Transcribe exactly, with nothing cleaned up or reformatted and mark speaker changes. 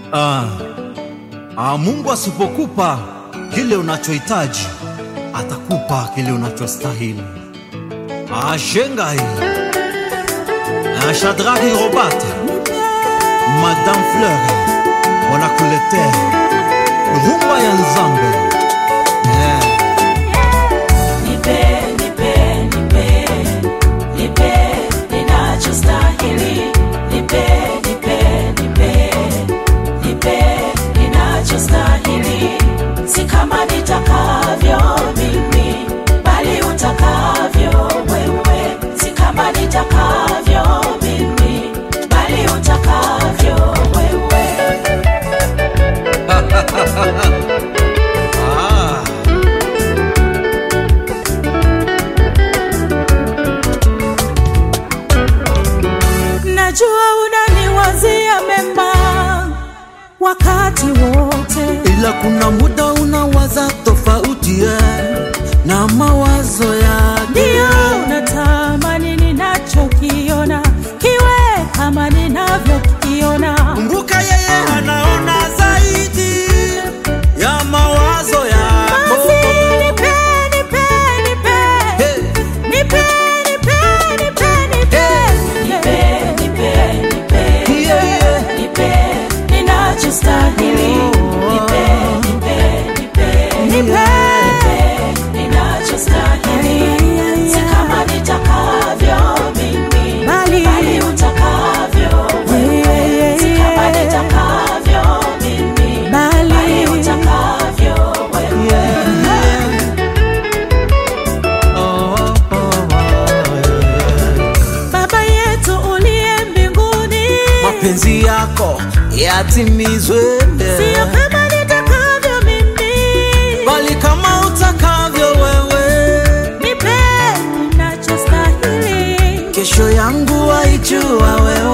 Speaker 1: Ah, ah, Mungu asipokupa kile unachohitaji, atakupa kile unachostahili. Ah, Shengai, ah, Shadraki Robert, Madame Fleur, wanakuletea rumba ya Nzambe. Yeah.
Speaker 2: Nipe, nipe, nipe, nipe, ninachostahili. Nipe, nipe, nipe, nipe, ninachostahili. Si kama nitakavyo mimi, bali utakavyo wewe. Si kama nitakavyo mimi, bali utakavyo wewe.
Speaker 1: Ah.
Speaker 2: Najua unaniwazia mema wakati wote,
Speaker 1: ila kuna muda unawaza tofauti na mawazo yake.
Speaker 2: ndio unatamani ninachokiona kiwe kama ninavyokiona.
Speaker 1: Kumbuka yeye anaona zaidi ya mawazo yako.
Speaker 2: Basi nipe, nipe, nipe,
Speaker 1: Hey.
Speaker 2: nipe, nipe, nipe, nipe, nipe, nipe, nipe,
Speaker 1: Yeah, yeah.
Speaker 2: nipe, ninachostahili. Nipe, nipe, nipe, nipe, ninachostahili. Si kama nitakavyo mimi, bali utakavyo wewe. Si kama nitakavyo mimi, bali utakavyo wewe.
Speaker 1: Oh, oh, oh, yeah.
Speaker 2: Baba yetu uliye mbinguni,
Speaker 1: Mapenzi yako yatimizwe,
Speaker 2: sio kama nitakavyo mimi,
Speaker 1: bali kama utakavyo wewe.
Speaker 2: nipe ninachostahili.
Speaker 1: Kesho yangu waijua wewe.